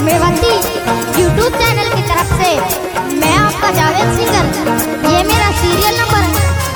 Mewati YouTube channel की तरफ से मैं आपका जावेद सिंगर। ये मेरा सीरियल नंबर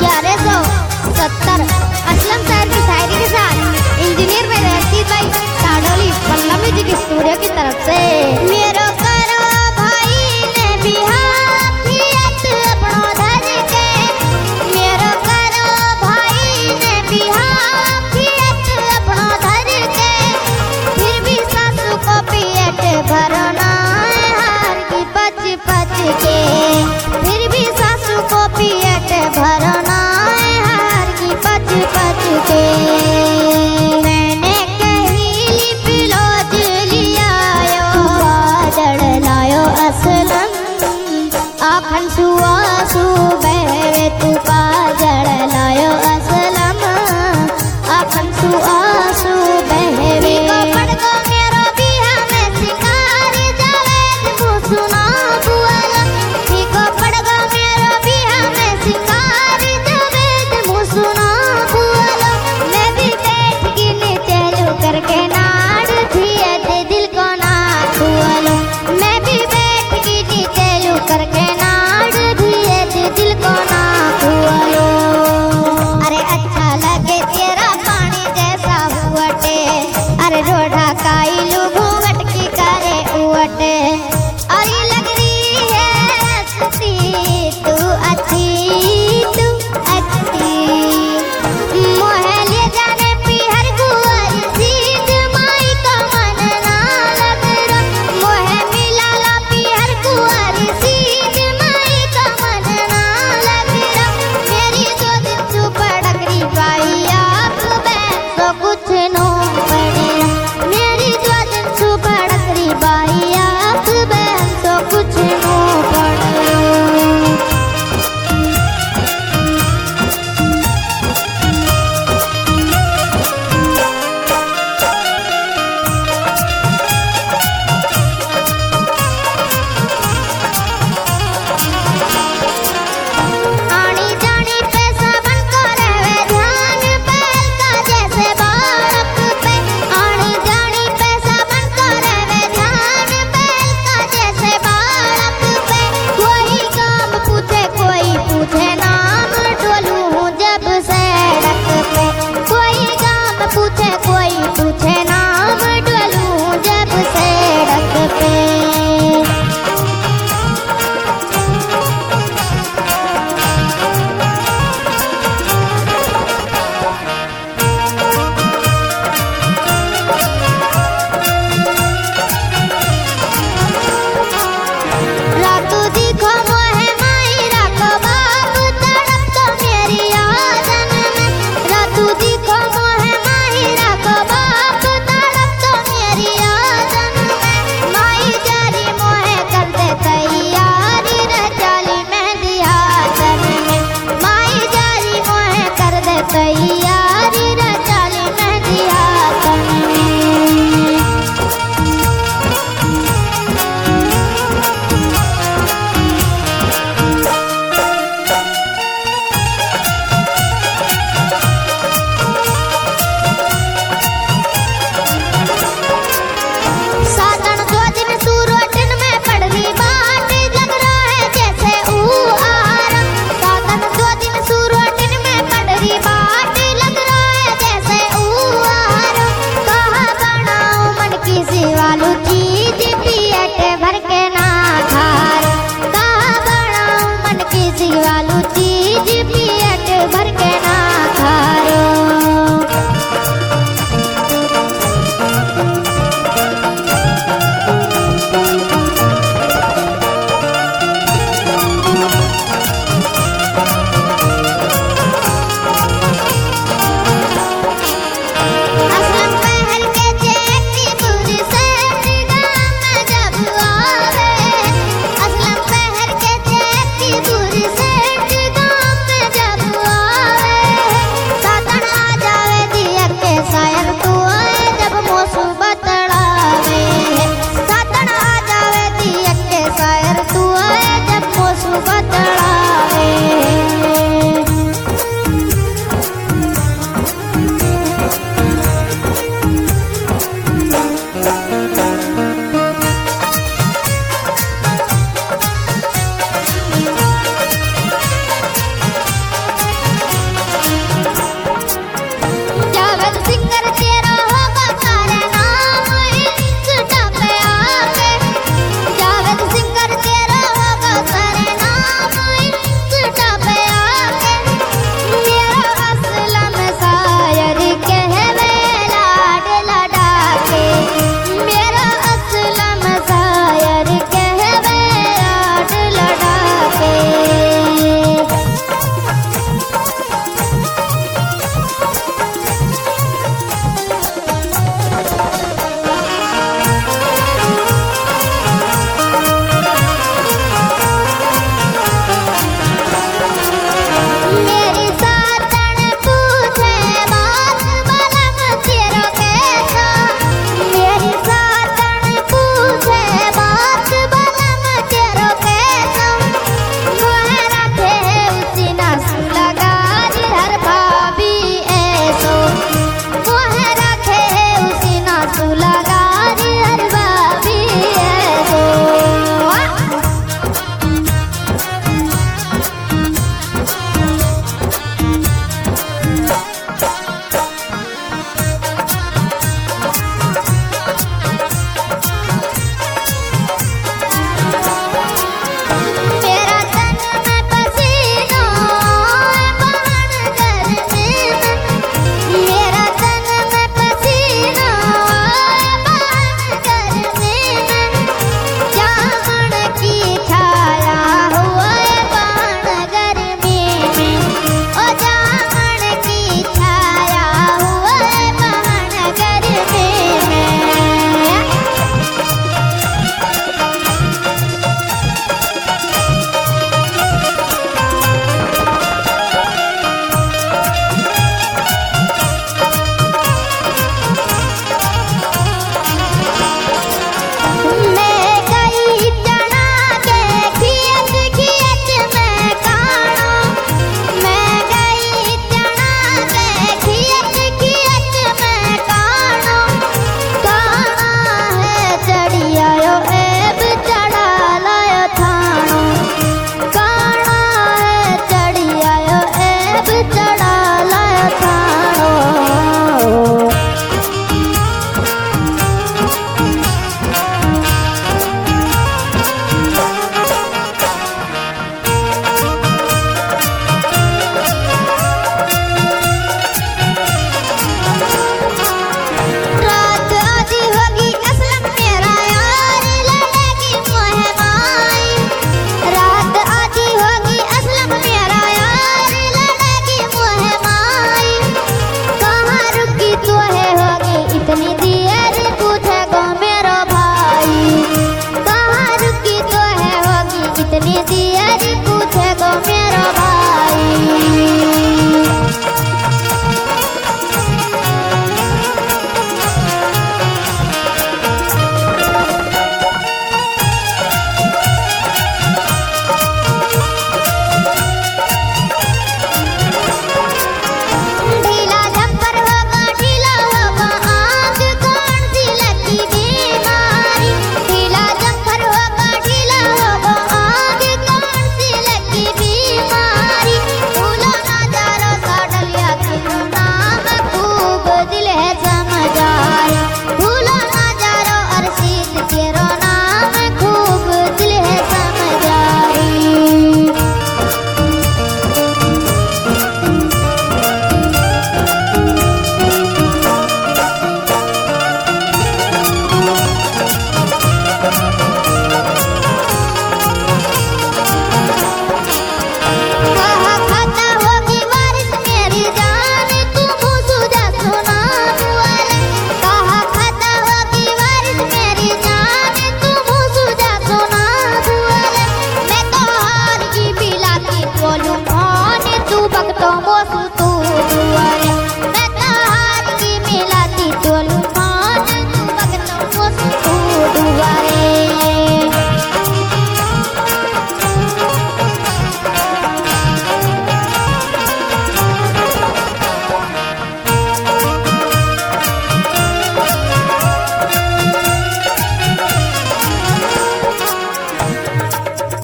1170 असलम शहर की शायरी के साथ इंजीनियर मेरे रशीद भाई साडोली बंगला म्यूजिक स्टूडियो की तरफ से। मेरो करो भाई ने बिहार कियत अपनो धर के, मेरो करो भाई ने बिहार कियत अपनो धर के, फिर भी सासू को पेट भरना हार की पच पच के, फिर भी सासू को पेट भरना हार की पच पच के। मैंने कही पिलोज लियायो बादल लायो असलम, आखन सुआसू बहवे तू काजल लायो असलम, आखन सुआसू बहवे। पड़ गो मेरो बिहा में सिंगारी जावेद मुसुना बुआला, को पड़ गो मेरो बिहा में सिंगारी जावेद मुसुना बुआला। मैं भी बैठ गिने चलू करके नाड़ थिए दे दिल को ना छुआलो, मैं भी बैठ गिने चलू करके नाड़ थिए दे दिल को ना छुआलो। अरे अच्छा लगे तेरा पानी जैसा हुआ टे, अरे रोढ़ा काई